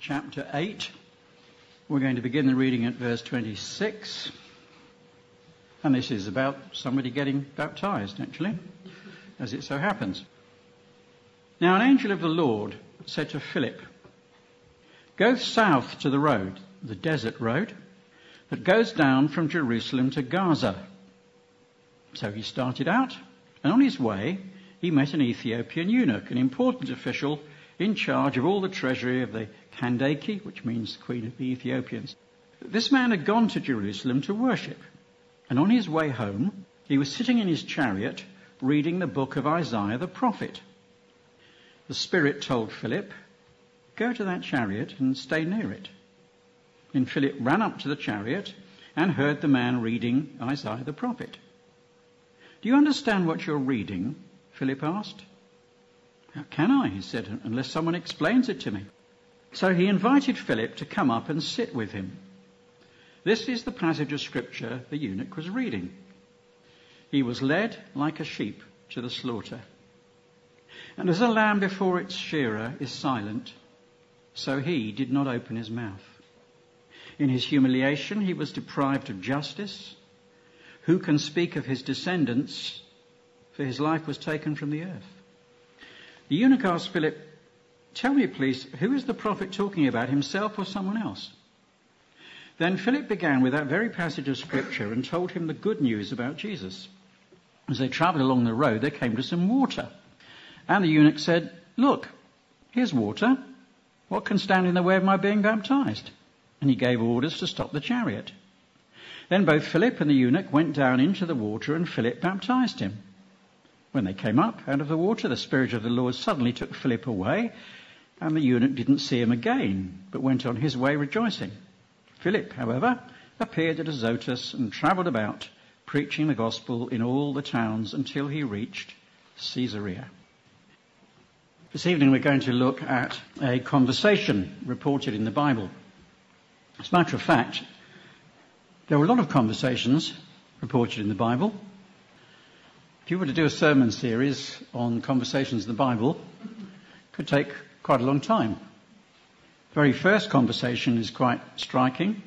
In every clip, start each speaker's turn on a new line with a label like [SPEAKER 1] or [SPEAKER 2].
[SPEAKER 1] chapter 8. We're going to begin the reading at verse 26. And this is about somebody getting baptized, actually, as it so happens. Now an angel of the Lord said to Philip, "Go south to the road, the desert road, that goes down from Jerusalem to Gaza." So he started out, and on his way he met an Ethiopian eunuch, an important official in charge of all the treasury of the Kandake, which means Queen of the Ethiopians. This man had gone to Jerusalem to worship, and on his way home he was sitting in his chariot reading the book of Isaiah the prophet. The Spirit told Philip, "Go to that chariot and stay near it." And Philip ran up to the chariot and heard the man reading Isaiah the prophet. "Do you understand what you're reading?" Philip asked. "How can I," he said, "unless someone explains it to me?" So he invited Philip to come up and sit with him. This is the passage of scripture the eunuch was reading. "He was led like a sheep to the slaughter. And as a lamb before its shearer is silent, so he did not open his mouth. In his humiliation he was deprived of justice. Who can speak of his descendants? For his life was taken from the earth." The eunuch asked Philip, "Tell me, please, who is the prophet talking about, himself or someone else?" Then Philip began with that very passage of scripture and told him the good news about Jesus. As they travelled along the road, they came to some water. And the eunuch said, "Look, here's water. What can stand in the way of my being baptized?" And he gave orders to stop the chariot. Then both Philip and the eunuch went down into the water, and Philip baptized him. When they came up out of the water, the Spirit of the Lord suddenly took Philip away, and the eunuch didn't see him again, but went on his way rejoicing. Philip, however, appeared at Azotus and travelled about, preaching the gospel in all the towns until he reached Caesarea. This evening we're going to look at a conversation reported in the Bible. As a matter of fact, there are a lot of conversations reported in the Bible. If you were to do a sermon series on conversations in the Bible, it could take quite a long time. The very first conversation is quite striking.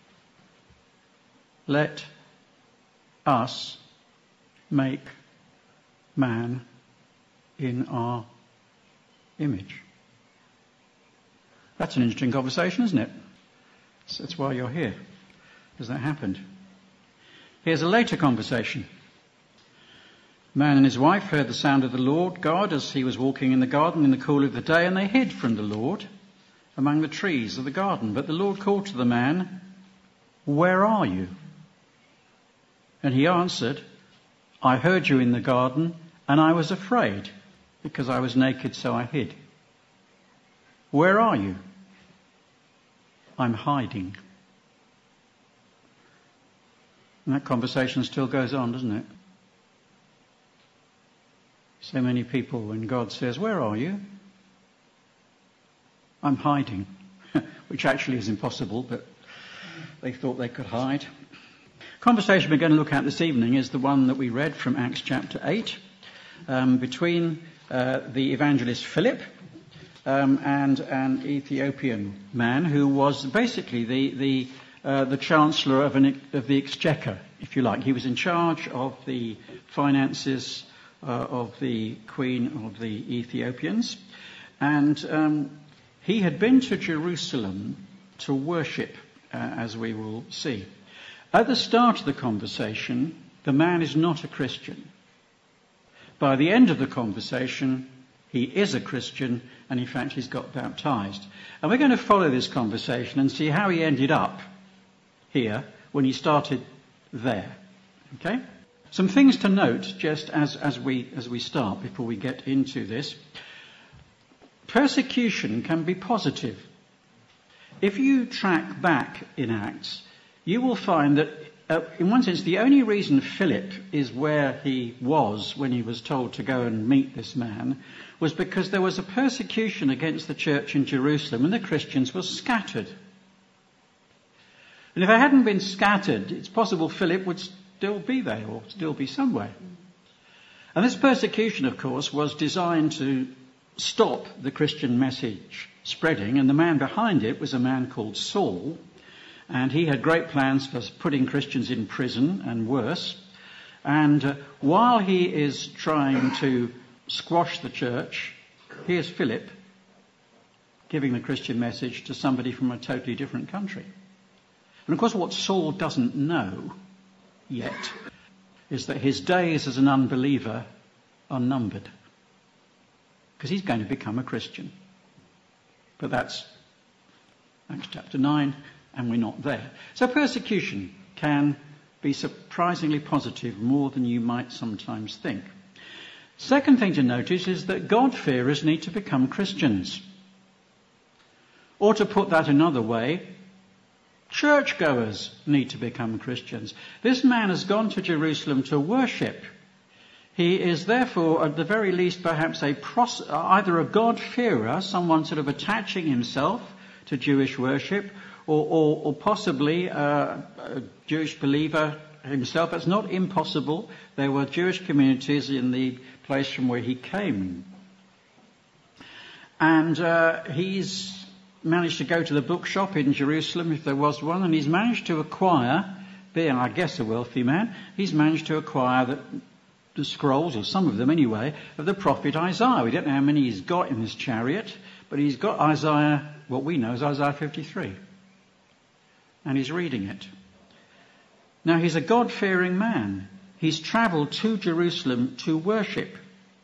[SPEAKER 1] "Let us make man in our image." That's an interesting conversation, isn't it? That's why you're here, because that happened. Here's a later conversation. Man and his wife heard the sound of the Lord God as he was walking in the garden in the cool of the day, and they hid from the Lord among the trees of the garden. But the Lord called to the man, "Where are you?" And he answered, "I heard you in the garden, and I was afraid, because I was naked, so I hid." "Where are you?" "I'm hiding." And that conversation still goes on, doesn't it? So many people, when God says, "Where are you?" "I'm hiding," which actually is impossible, but they thought they could hide. Conversation we're going to look at this evening is the one that we read from Acts chapter 8, between the evangelist Philip and an Ethiopian man who was basically the chancellor of the exchequer, if you like. He was in charge of the finances of the Queen of the Ethiopians, and he had been to Jerusalem to worship, as we will see. At the start of the conversation, the man is not a Christian. By the end of the conversation, he is a Christian, and in fact he's got baptized. And we're going to follow this conversation and see how he ended up here when he started there. Okay? Some things to note just as we start before we get into this. Persecution can be positive. If you track back in Acts, you will find that in one sense the only reason Philip is where he was when he was told to go and meet this man was because there was a persecution against the church in Jerusalem and the Christians were scattered. And if they hadn't been scattered, it's possible Philip would still be there or still be somewhere. And this persecution, of course, was designed to stop the Christian message spreading, and the man behind it was a man called Saul, and he had great plans for putting Christians in prison and worse. And while he is trying to squash the church, here's Philip giving the Christian message to somebody from a totally different country. And of course what Saul doesn't know yet is that his days as an unbeliever are numbered, because he's going to become a Christian. But that's Acts chapter 9, and we're not there. So persecution can be surprisingly positive, more than you might sometimes think. Second thing to notice is that God-fearers need to become Christians. Or to put that another way, churchgoers need to become Christians. This man has gone to Jerusalem to worship. He is therefore, at the very least, perhaps either a God-fearer, someone sort of attaching himself to Jewish worship, or possibly a Jewish believer himself. It's not impossible. There were Jewish communities in the place from where he came. And he's managed to go to the bookshop in Jerusalem, if there was one, and he's managed to acquire, being, I guess, a wealthy man, he's managed to acquire the scrolls, or some of them anyway, of the prophet Isaiah. We don't know how many he's got in his chariot, but he's got Isaiah, what we know is Isaiah 53. And he's reading it. Now, he's a God-fearing man. He's travelled to Jerusalem to worship.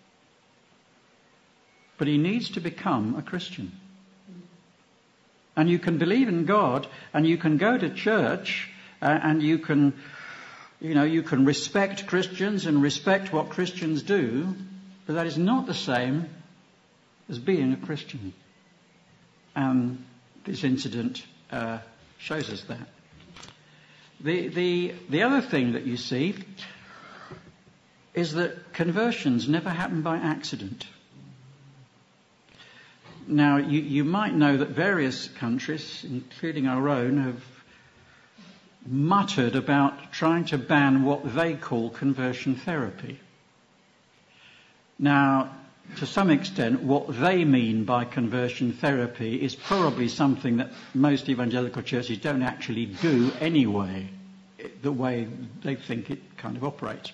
[SPEAKER 1] But he needs to become a Christian. And you can believe in God, and you can go to church, and you can respect Christians and respect what Christians do, but that is not the same as being a Christian. And this incident shows us that. The other thing that you see is that conversions never happen by accident. Now, you might know that various countries, including our own, have muttered about trying to ban what they call conversion therapy. Now, to some extent, what they mean by conversion therapy is probably something that most evangelical churches don't actually do anyway, the way they think it kind of operates.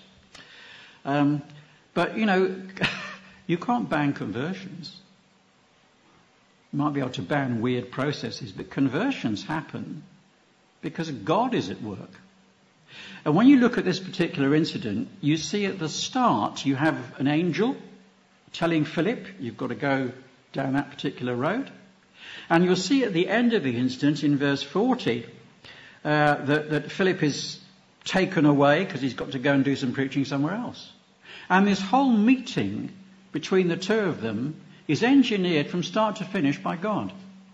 [SPEAKER 1] But, you can't ban conversions. You might be able to ban weird processes, but conversions happen because God is at work. And when you look at this particular incident, you see at the start you have an angel telling Philip, you've got to go down that particular road. And you'll see at the end of the incident in verse 40 that Philip is taken away because he's got to go and do some preaching somewhere else. And this whole meeting between the two of them is engineered from start to finish by God.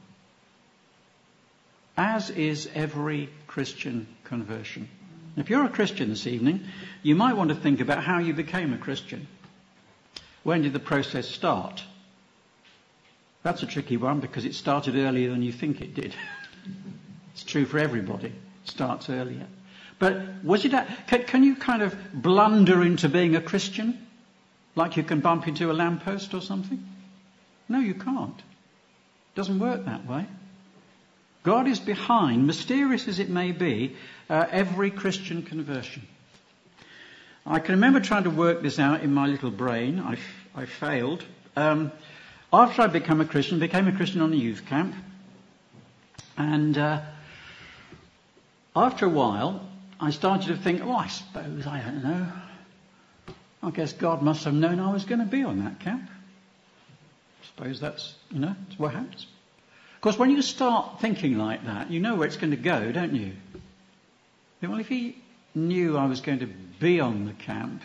[SPEAKER 1] As is every Christian conversion. If you're a Christian this evening, you might want to think about how you became a Christian. When did the process start? That's a tricky one because it started earlier than you think it did. It's true for everybody. It starts earlier. But was it can you kind of blunder into being a Christian? Like you can bump into a lamppost or something? No, you can't. It doesn't work that way. God is behind, mysterious as it may be, every Christian conversion. I can remember trying to work this out in my little brain. I failed. After I became a Christian on a youth camp. And after a while, I started to think, I suppose, I don't know. I guess God must have known I was going to be on that camp. I suppose that's what happens. Of course, when you start thinking like that, you know where it's going to go, don't you? Well, if he knew I was going to be on the camp,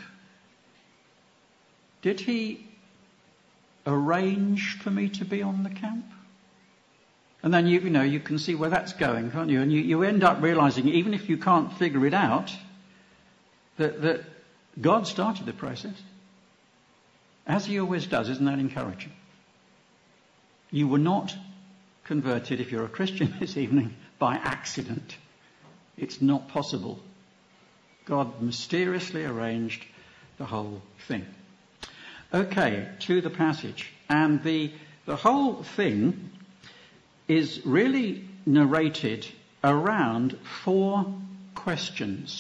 [SPEAKER 1] did he arrange for me to be on the camp? And then you can see where that's going, can't you? And you end up realizing, even if you can't figure it out, that God started the process. As he always does. Isn't that encouraging? You were not converted, if you're a Christian this evening, by accident. It's not possible. God mysteriously arranged the whole thing. Okay, to the passage. And the whole thing is really narrated around 4 questions.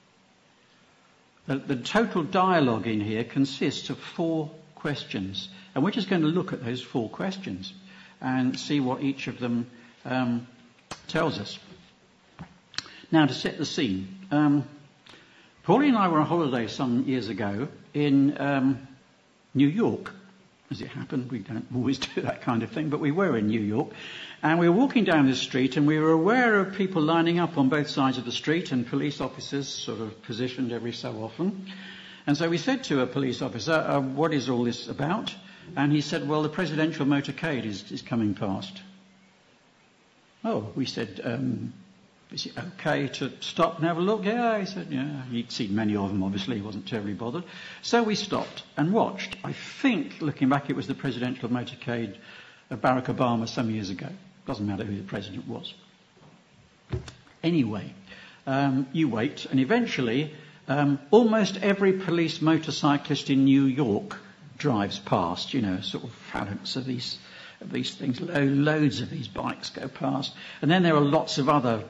[SPEAKER 1] The total dialogue in here consists of 4 questions. And we're just going to look at those 4 questions and see what each of them tells us. Now, to set the scene, Pauline and I were on holiday some years ago in New York. As it happened, we don't always do that kind of thing, but we were in New York. And we were walking down this street and we were aware of people lining up on both sides of the street and police officers sort of positioned every so often. And so we said to a police officer, what is all this about? And he said, well, the presidential motorcade is coming past. Oh, we said, is it okay to stop and have a look? Yeah, he said, yeah. He'd seen many of them, obviously. He wasn't terribly bothered. So we stopped and watched. I think, looking back, it was the presidential motorcade of Barack Obama some years ago. Doesn't matter who the president was. Anyway, you wait, and eventually, almost every police motorcyclist in New York drives past, sort of phalanx of these things. Loads of these bikes go past. And then there are lots of other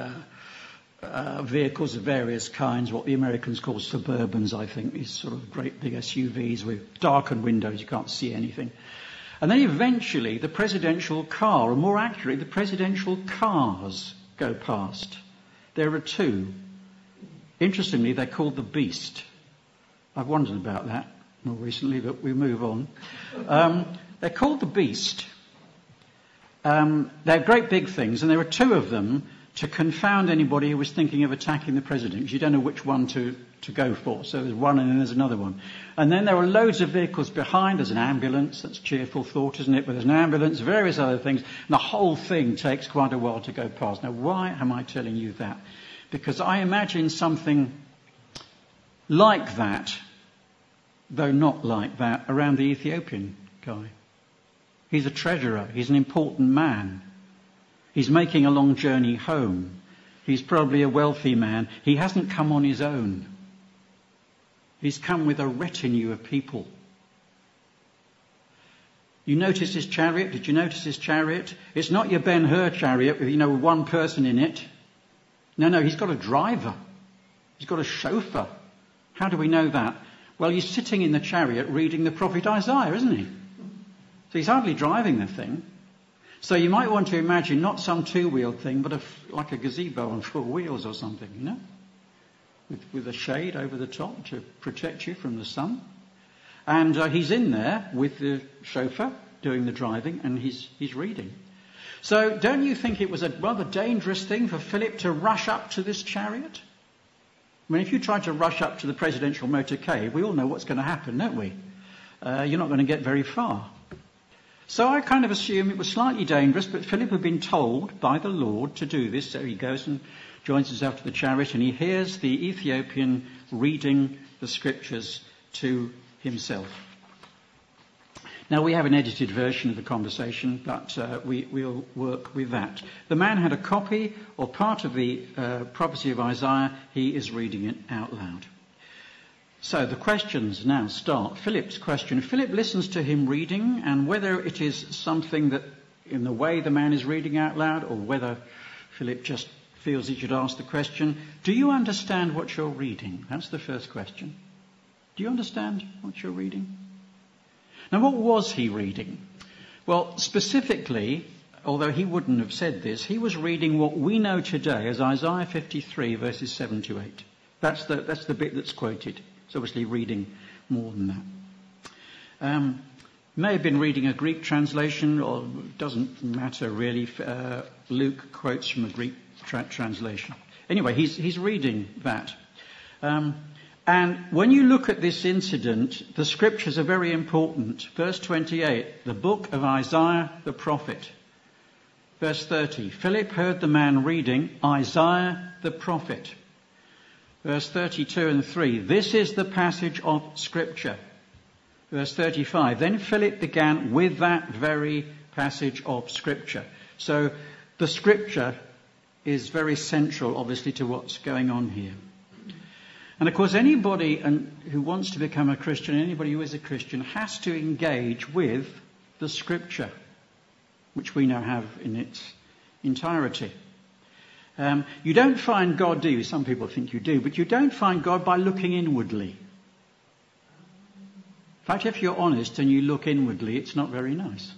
[SPEAKER 1] vehicles of various kinds, what the Americans call Suburbans, I think, these sort of great big SUVs with darkened windows, you can't see anything. And then eventually the presidential car, or more accurately, the presidential cars go past. There are 2. Interestingly, they're called the Beast. I've wondered about that more recently, but we move on. They're called the Beast. They're great big things, and there are 2 of them to confound anybody who was thinking of attacking the president, because you don't know which one to go for. So there's one and then there's another one. And then there are loads of vehicles behind. There's an ambulance. That's a cheerful thought, isn't it? But there's an ambulance, various other things. And the whole thing takes quite a while to go past. Now, why am I telling you that? Because I imagine something like that, though not like that, around the Ethiopian guy. He's a treasurer. He's an important man. He's making a long journey home. He's probably a wealthy man. He hasn't come on his own. He's come with a retinue of people. You notice his chariot? Did you notice his chariot? It's not your Ben-Hur chariot with, one person in it. No, he's got a driver. He's got a chauffeur. How do we know that? Well, he's sitting in the chariot reading the prophet Isaiah, isn't he? So he's hardly driving the thing. So you might want to imagine not some 2-wheeled thing, but like a gazebo on 4 wheels or something, with a shade over the top to protect you from the sun. And he's in there with the chauffeur doing the driving, and he's reading. So don't you think it was a rather dangerous thing for Philip to rush up to this chariot? I mean, if you try to rush up to the presidential motorcade, we all know what's going to happen, don't we? You're not going to get very far. So I kind of assume it was slightly dangerous, but Philip had been told by the Lord to do this, so he goes and joins himself to the chariot, and he hears the Ethiopian reading the scriptures to himself. Now, we have an edited version of the conversation, but we'll work with that. The man had a copy or part of the prophecy of Isaiah. He is reading it out loud. So the questions now start. Philip's question. Philip listens to him reading, and whether it is something that in the way the man is reading out loud, or whether Philip just feels he should ask the question, do you understand what you're reading? That's the first question. Do you understand what you're reading? Now, what was he reading? Well, specifically, although he wouldn't have said this, he was reading what we know today as Isaiah 53, verses 7 to 8. That's the bit that's quoted. It's obviously reading more than that. May have been reading a Greek translation, or it doesn't matter really. Luke quotes from a Greek translation. Anyway, he's reading that. And when you look at this incident, the scriptures are very important. Verse 28, the book of Isaiah the prophet. Verse 30, Philip heard the man reading Isaiah the prophet. Verse 32 and 3, this is the passage of scripture. Verse 35, then Philip began with that very passage of scripture. So the scripture is very central, obviously, to what's going on here. And of course, anybody who wants to become a Christian, anybody who is a Christian, has to engage with the Scripture, which we now have in its entirety. You don't find God, do you? Some people think you do, but you don't find God by looking inwardly. In fact, if you're honest and you look inwardly, it's not very nice.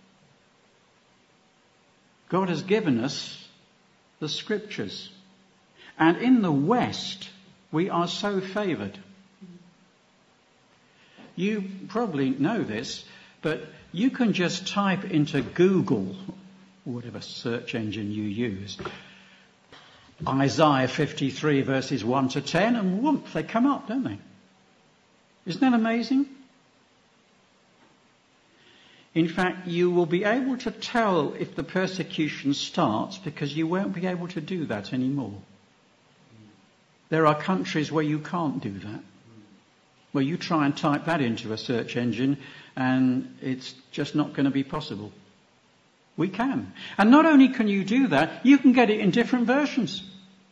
[SPEAKER 1] God has given us the Scriptures. And in the West, we are so favoured. You probably know this, but you can just type into Google, or whatever search engine you use, Isaiah 53 verses 1 to 10, and whoop, they come up, don't they? Isn't that amazing? In fact, you will be able to tell if the persecution starts because you won't be able to do that anymore. There are countries where you can't do that, where you try and type that into a search engine and it's just not going to be possible. We can. And not only can you do that, you can get it in different versions.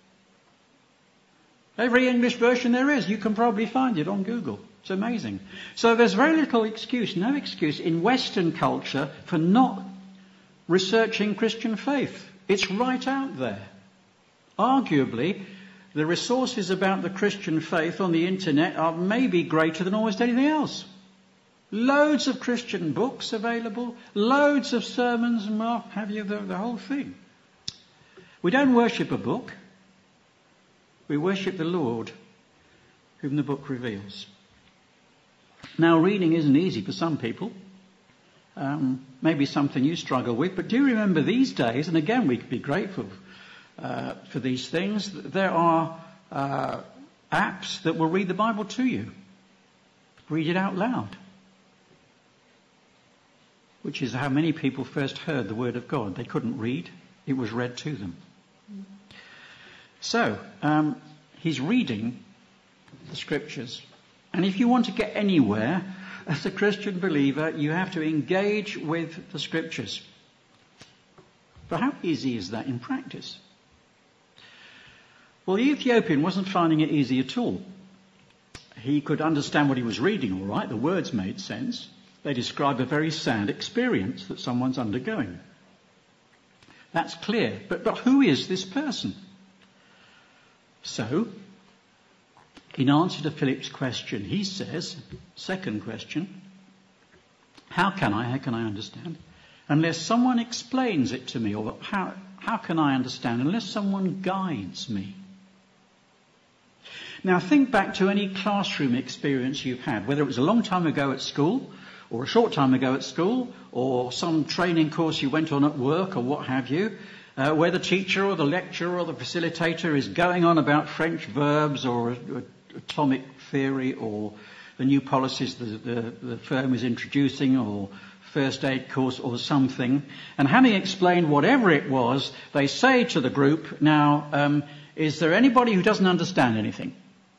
[SPEAKER 1] Every English version there is, you can probably find it on Google. It's amazing. So there's very little excuse, no excuse in Western culture for not researching Christian faith. It's right out there. Arguably, the resources about the Christian faith on the internet are maybe greater than almost anything else. Loads of Christian books available, loads of sermons and what have you, the whole thing. We don't worship a book. We worship the Lord, whom the book reveals. Now, reading isn't easy for some people. Maybe something you struggle with. But do you remember these days, and again we could be grateful for these things, there are apps that will read the Bible to you. Read it out loud. Which is how many people first heard the Word of God. They couldn't read. It was read to them. So, he's reading the Scriptures. And if you want to get anywhere as a Christian believer, you have to engage with the Scriptures. But how easy is that in practice? Well, the Ethiopian wasn't finding it easy at all. He could understand what he was reading all right. The words made sense. They describe a very sad experience that someone's undergoing. That's clear. But who is this person? So, in answer to Philip's question, he says, second question, how can I understand? Unless someone explains it to me, or how can I understand? Unless someone guides me. Now think back to any classroom experience you've had, whether it was a long time ago at school, or a short time ago at school, or some training course you went on at work, or what have you, where the teacher or the lecturer or the facilitator is going on about French verbs or atomic theory or the new policies the firm is introducing or first aid course or something. And having explained whatever it was, they say to the group, now, is there anybody who doesn't understand anything?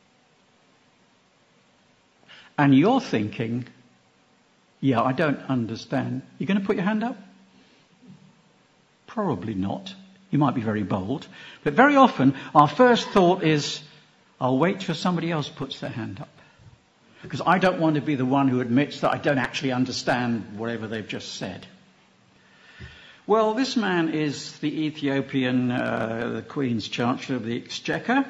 [SPEAKER 1] And you're thinking, yeah, I don't understand. You're going to put your hand up? Probably not. You might be very bold. But very often, our first thought is, I'll wait till somebody else puts their hand up. Because I don't want to be the one who admits that I don't actually understand whatever they've just said. Well, this man is the Ethiopian, the Queen's Chancellor of the Exchequer.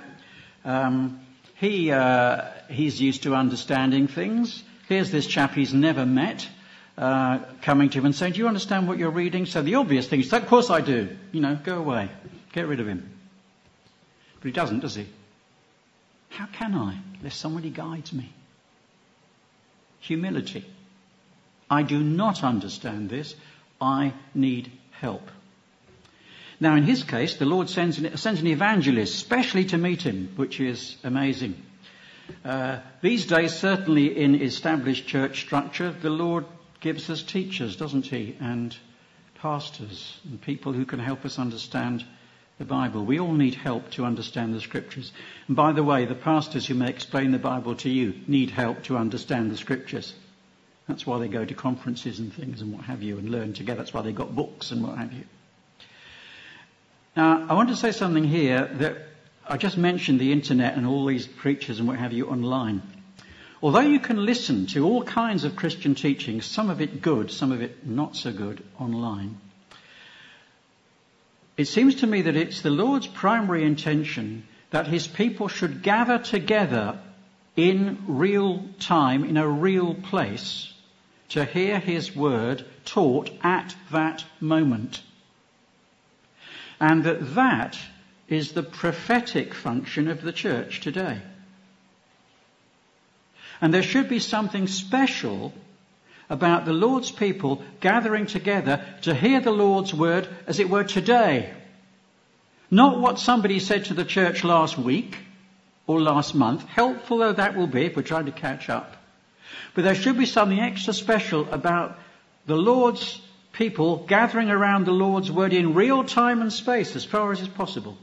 [SPEAKER 1] He's used to understanding things. Here's this chap he's never met, coming to him and saying, do you understand what you're reading? So the obvious thing is, of course I do. Go away. Get rid of him. But he doesn't, does he? How can I, unless somebody guides me? Humility. I do not understand this. I need help. Now, in his case, the Lord sends an evangelist, specially to meet him, which is amazing. These days, certainly in established church structure, the Lord gives us teachers, doesn't he? And pastors and people who can help us understand the Bible. We all need help to understand the Scriptures. And by the way, the pastors who may explain the Bible to you need help to understand the Scriptures. That's why they go to conferences and things and what have you and learn together. That's why they've got books and what have you. Now, I want to say something here that I just mentioned the internet and all these preachers and what have you online. Although you can listen to all kinds of Christian teaching, some of it good, some of it not so good, online, it seems to me that it's the Lord's primary intention that his people should gather together in real time, in a real place, to hear his word taught at that moment. And that is the prophetic function of the church today. And there should be something special about the Lord's people gathering together to hear the Lord's word, as it were, today. Not what somebody said to the church last week or last month, helpful though that will be if we're trying to catch up. But there should be something extra special about the Lord's people gathering around the Lord's word in real time and space, as far as is possible.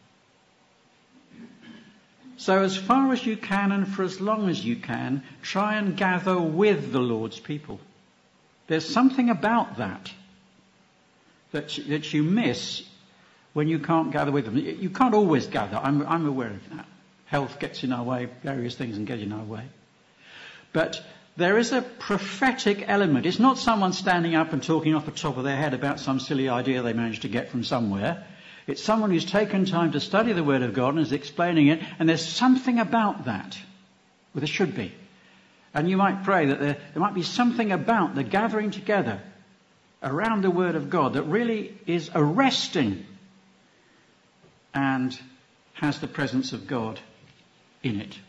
[SPEAKER 1] So as far as you can and for as long as you can, try and gather with the Lord's people. There's something about that you miss when you can't gather with them. You can't always gather. I'm aware of that. Health gets in our way, various things can get in our way. But there is a prophetic element. It's not someone standing up and talking off the top of their head about some silly idea they managed to get from somewhere. It's someone who's taken time to study the Word of God and is explaining it, and there's something about that. Well, there should be. And you might pray that there might be something about the gathering together around the Word of God that really is arresting and has the presence of God in it.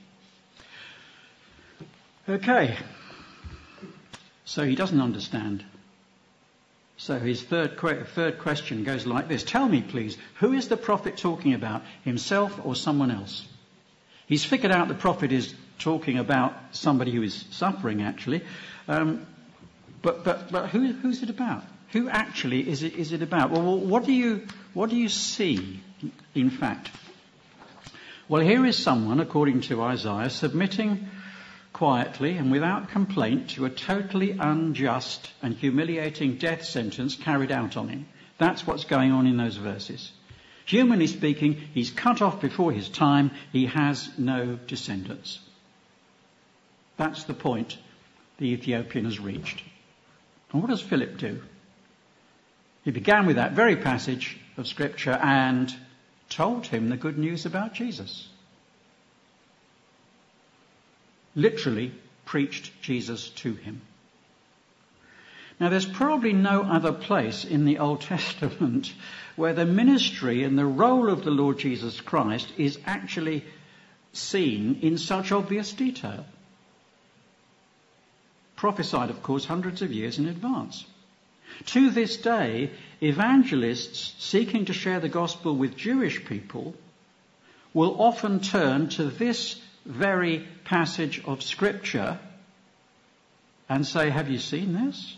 [SPEAKER 1] Okay. So he doesn't understand. So his third question goes like this. Tell me, please, who is the prophet talking about, himself or someone else? He's figured out the prophet is talking about somebody who is suffering, actually. But who's it about? Who actually is it about? Well, what do you see, in fact? Well, here is someone, according to Isaiah, submitting quietly and without complaint to a totally unjust and humiliating death sentence carried out on him. That's what's going on in those verses. Humanly speaking, he's cut off before his time. He has no descendants. That's the point the Ethiopian has reached. And what does Philip do? He began with that very passage of Scripture and told him the good news about Jesus. Literally preached Jesus to him. Now, there's probably no other place in the Old Testament where the ministry and the role of the Lord Jesus Christ is actually seen in such obvious detail. Prophesied, of course, hundreds of years in advance. To this day, evangelists seeking to share the gospel with Jewish people will often turn to this very passage of Scripture and say, have you seen this?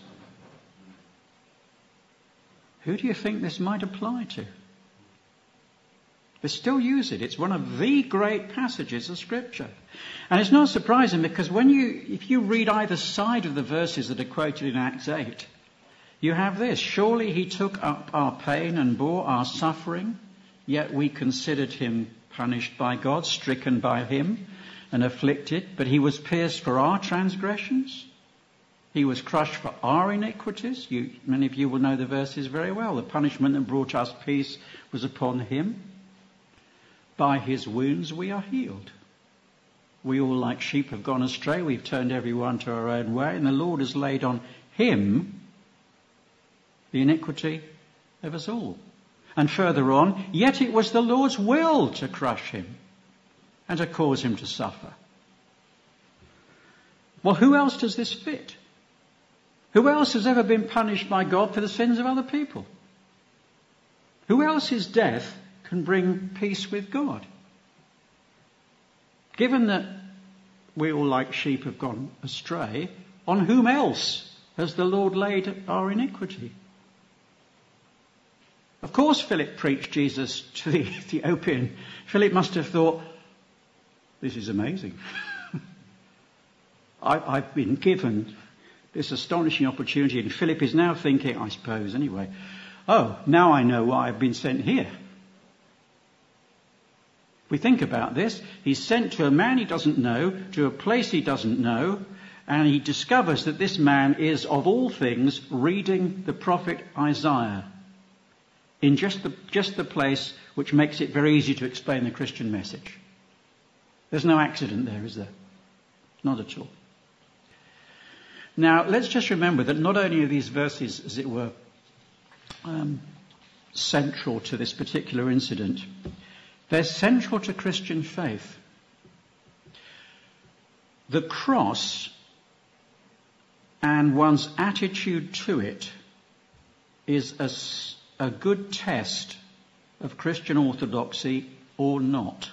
[SPEAKER 1] Who do you think this might apply to? They still use it. It's one of the great passages of Scripture. And it's not surprising because if you read either side of the verses that are quoted in Acts 8, you have this: surely he took up our pain and bore our suffering, yet we considered him punished by God, stricken by him and afflicted, but he was pierced for our transgressions. He was crushed for our iniquities. Many of you will know the verses very well. The punishment that brought us peace was upon him. By his wounds we are healed. We all like sheep have gone astray. We've turned everyone to our own way, and the Lord has laid on him the iniquity of us all. And further on, yet it was the Lord's will to crush him and to cause him to suffer. Well, who else does this fit? Who else has ever been punished by God for the sins of other people? Who else's death can bring peace with God? Given that we all like sheep have gone astray, on whom else has the Lord laid our iniquity? Of course Philip preached Jesus to the Ethiopian. Philip must have thought, this is amazing. I've been given this astonishing opportunity, and Philip is now thinking, I suppose anyway, oh, now I know why I've been sent here. We think about this. He's sent to a man he doesn't know, to a place he doesn't know, and he discovers that this man is, of all things, reading the prophet Isaiah in just the place which makes it very easy to explain the Christian message. There's no accident there, is there? Not at all. Now, let's just remember that not only are these verses, as it were, central to this particular incident, they're central to Christian faith. The cross and one's attitude to it is a good test of Christian orthodoxy or not.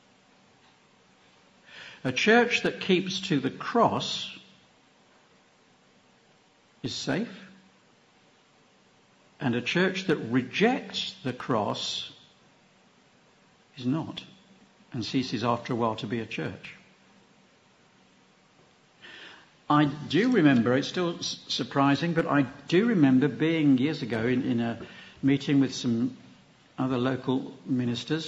[SPEAKER 1] A church that keeps to the cross is safe, and a church that rejects the cross is not, and ceases after a while to be a church. I do remember, it's still surprising, but I do remember being years ago in a meeting with some other local ministers,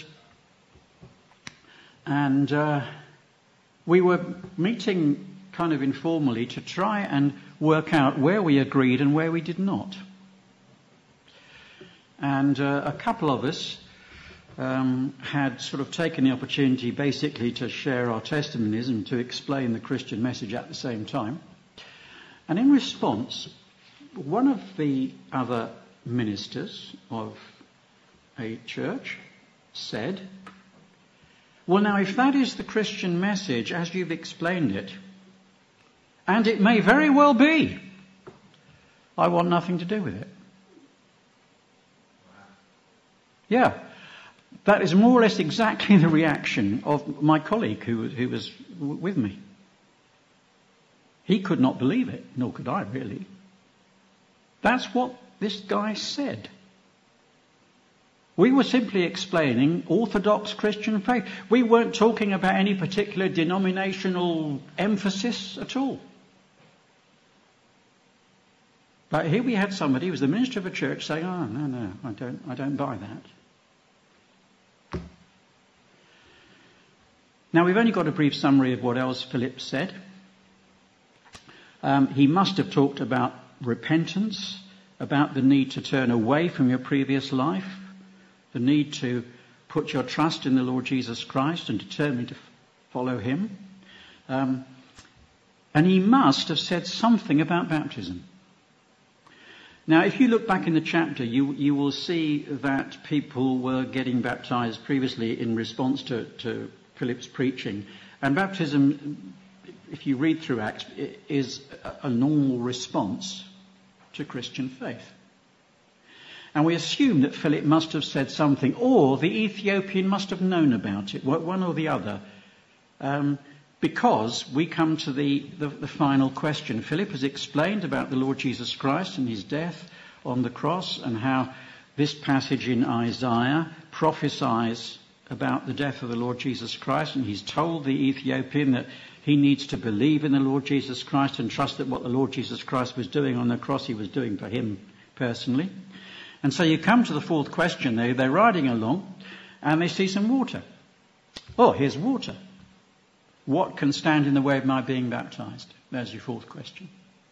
[SPEAKER 1] and we were meeting kind of informally to try and work out where we agreed and where we did not. And a couple of us had sort of taken the opportunity basically to share our testimonies and to explain the Christian message at the same time. And in response, one of the other ministers of a church said, well, now, if that is the Christian message as you've explained it, and it may very well be, I want nothing to do with it. Yeah, that is more or less exactly the reaction of my colleague who was with me. He could not believe it, nor could I really. That's what this guy said. We were simply explaining Orthodox Christian faith. We weren't talking about any particular denominational emphasis at all. But here we had somebody who was the minister of a church saying, oh, no, I don't buy that. Now, we've only got a brief summary of what else Philip said. He must have talked about repentance, about the need to turn away from your previous life, the need to put your trust in the Lord Jesus Christ and determine to follow him. And he must have said something about baptism. Now, if you look back in the chapter, you will see that people were getting baptized previously in response to Philip's preaching. And baptism, if you read through Acts, is a normal response to Christian faith. And we assume that Philip must have said something, or the Ethiopian must have known about it, one or the other, because we come to the final question. Philip has explained about the Lord Jesus Christ and his death on the cross, and how this passage in Isaiah prophesies about the death of the Lord Jesus Christ, and he's told the Ethiopian that he needs to believe in the Lord Jesus Christ and trust that what the Lord Jesus Christ was doing on the cross, he was doing for him personally. And so you come to the fourth question. They're riding along and they see some water. Oh, here's water. What can stand in the way of my being baptized? There's your fourth question.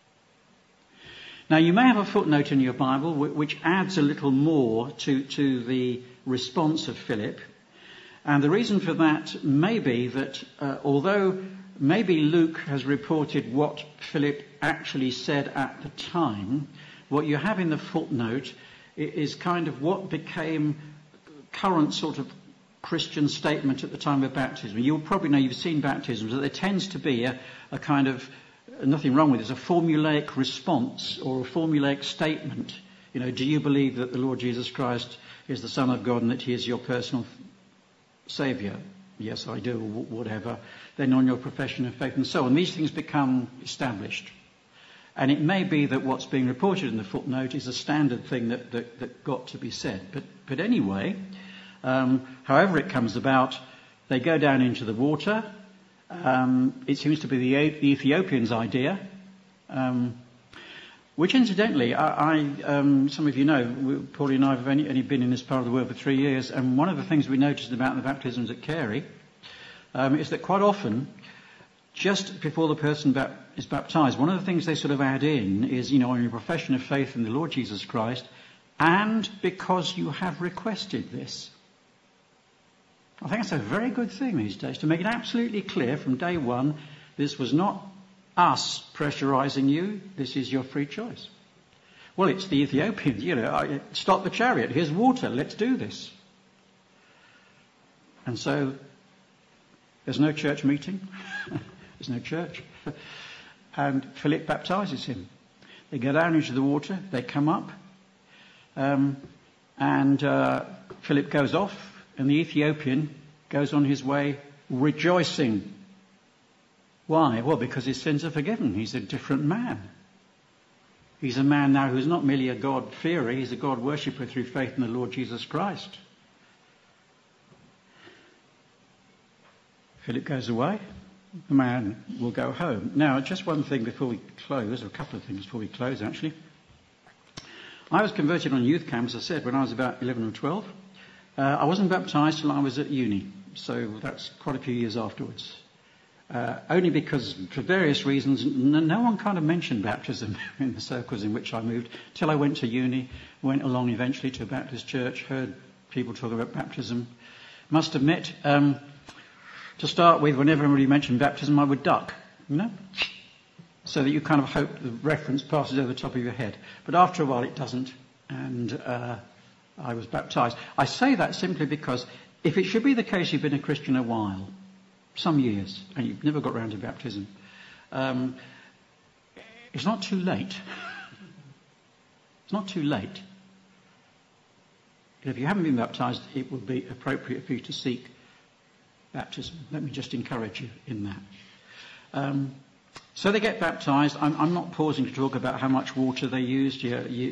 [SPEAKER 1] Now, you may have a footnote in your Bible which adds a little more to the response of Philip. And the reason for that may be that although maybe Luke has reported what Philip actually said at the time, what you have in the footnote is kind of what became current sort of Christian statement at the time of baptism. You'll probably know, you've seen baptisms, that there tends to be a kind of, nothing wrong with it, it's a formulaic response or a formulaic statement. You know, do you believe that the Lord Jesus Christ is the Son of God and that he is your personal Saviour? Yes, I do, or whatever. Then on your profession of faith and so on. These things become established. And it may be that what's being reported in the footnote is a standard thing that got to be said. But anyway, however it comes about, they go down into the water. It seems to be the Ethiopian's idea. Which, incidentally, some of you know, Paulie and I have only been in this part of the world for 3 years, and one of the things we noticed about the baptisms at Carey is that quite often, just before the person is baptised, one of the things they sort of add in is, on your profession of faith in the Lord Jesus Christ, and because you have requested this. I think that's a very good thing these days, to make it absolutely clear from day one, this was not us pressurising you, this is your free choice. Well, it's the Ethiopians, stop the chariot, here's water, let's do this. And so, there's no church meeting, there's no church. And Philip baptises him. They go down into the water, they come up, and Philip goes off, and the Ethiopian goes on his way rejoicing. Why? Well, because his sins are forgiven. He's a different man. He's a man now who's not merely a God-fearer, he's a God-worshipper through faith in the Lord Jesus Christ. Philip goes away. The man will go home. Now, just one thing before we close, or a couple of things before we close, actually. I was converted on youth camp, as I said, when I was about 11 or 12. I wasn't baptised till I was at uni, so that's quite a few years afterwards. Only because, for various reasons, no one kind of mentioned baptism in the circles in which I moved, till I went to uni, went along eventually to a Baptist church, heard people talk about baptism. Must admit, to start with, whenever anybody mentioned baptism, I would duck, so that you kind of hope the reference passes over the top of your head. But after a while it doesn't, and I was baptised. I say that simply because if it should be the case you've been a Christian a while, some years, and you've never got round to baptism, it's not too late. It's not too late. If you haven't been baptised, it would be appropriate for you to seek baptism. Let me just encourage you in that. So they get baptised. I'm not pausing to talk about how much water they used.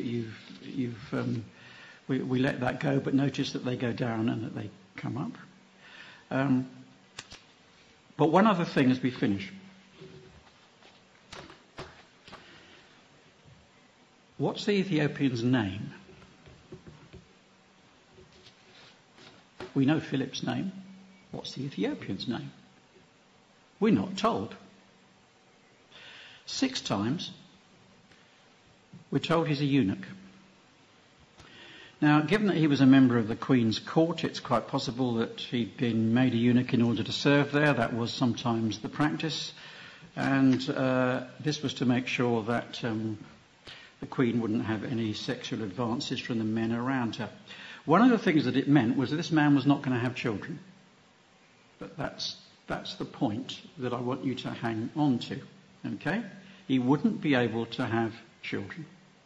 [SPEAKER 1] We let that go, but notice that they go down and that they come up. But one other thing as we finish. What's the Ethiopian's name? We know Philip's name. What's the Ethiopian's name? We're not told. 6 times we're told he's a eunuch. Now, given that he was a member of the Queen's court, it's quite possible that he'd been made a eunuch in order to serve there. That was sometimes the practice. And this was to make sure that the Queen wouldn't have any sexual advances from the men around her. One of the things that it meant was that this man was not going to have children. But that's the point that I want you to hang on to. Okay? He wouldn't be able to have children.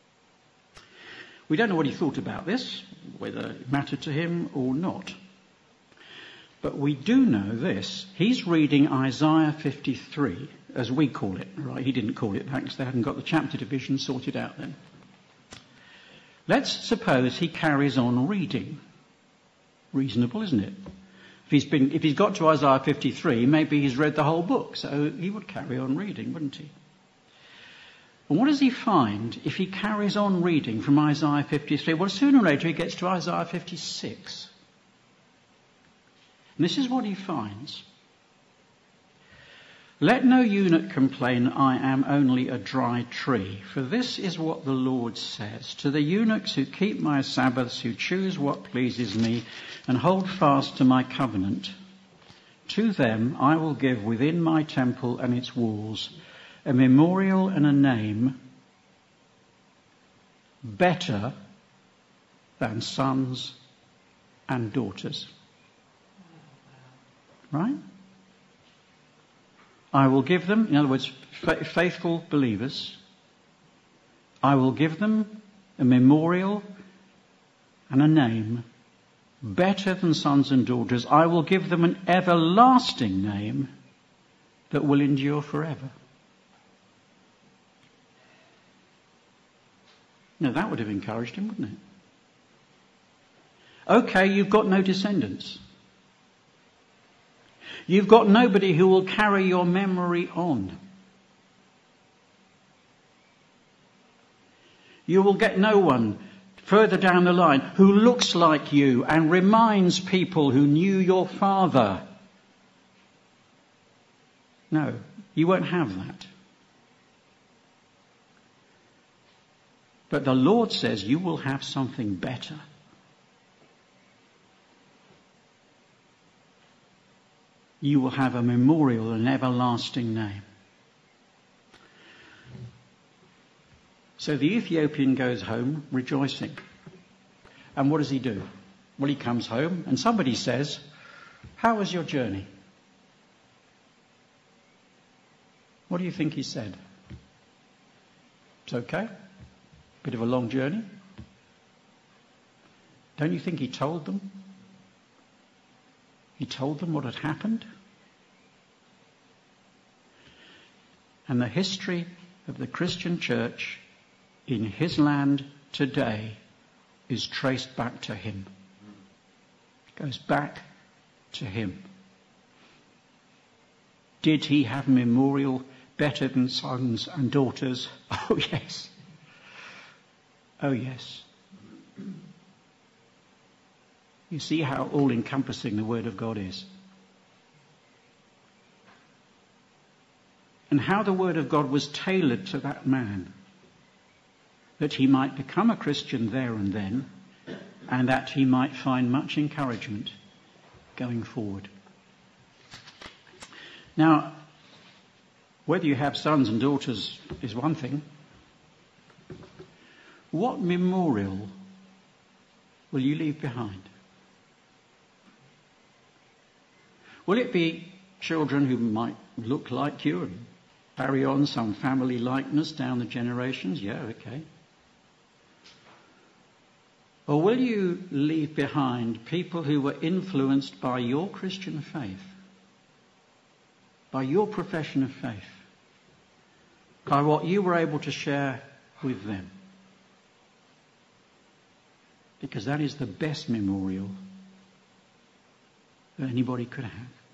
[SPEAKER 1] We don't know what he thought about this, whether it mattered to him or not. But we do know this. He's reading Isaiah 53, as we call it. Right? He didn't call it that because they hadn't got the chapter division sorted out then. Let's suppose he carries on reading. Reasonable, isn't it? If he's got to Isaiah 53, maybe he's read the whole book, so he would carry on reading, wouldn't he? And what does he find if he carries on reading from Isaiah 53? Well, sooner or later he gets to Isaiah 56. And this is what he finds. Let no eunuch complain, I am only a dry tree. For this is what the Lord says. To the eunuchs who keep my Sabbaths, who choose what pleases me, and hold fast to my covenant, to them I will give within my temple and its walls a memorial and a name better than sons and daughters. Right? I will give them, in other words, faithful believers, I will give them a memorial and a name better than sons and daughters. I will give them an everlasting name that will endure forever. Now that would have encouraged him, wouldn't it? Okay, you've got no descendants. You've got nobody who will carry your memory on. You will get no one further down the line who looks like you and reminds people who knew your father. No, you won't have that. But the Lord says you will have something better. You will have a memorial, an everlasting name. So the Ethiopian goes home rejoicing. And what does he do? Well, he comes home and somebody says, "How was your journey?" What do you think he said? It's okay. Bit of a long journey. Don't you think he told them? He told them what had happened. And the history of the Christian church in his land today is traced back to him. It goes back to him. Did he have a memorial better than sons and daughters? Oh yes. Oh yes. You see how all-encompassing the Word of God is. And how the Word of God was tailored to that man, that he might become a Christian there and then, and that he might find much encouragement going forward. Now, whether you have sons and daughters is one thing. What memorial will you leave behind? Will it be children who might look like you and carry on some family likeness down the generations? Yeah, okay. Or will you leave behind people who were influenced by your Christian faith, by your profession of faith, by what you were able to share with them? Because that is the best memorial that anybody could have.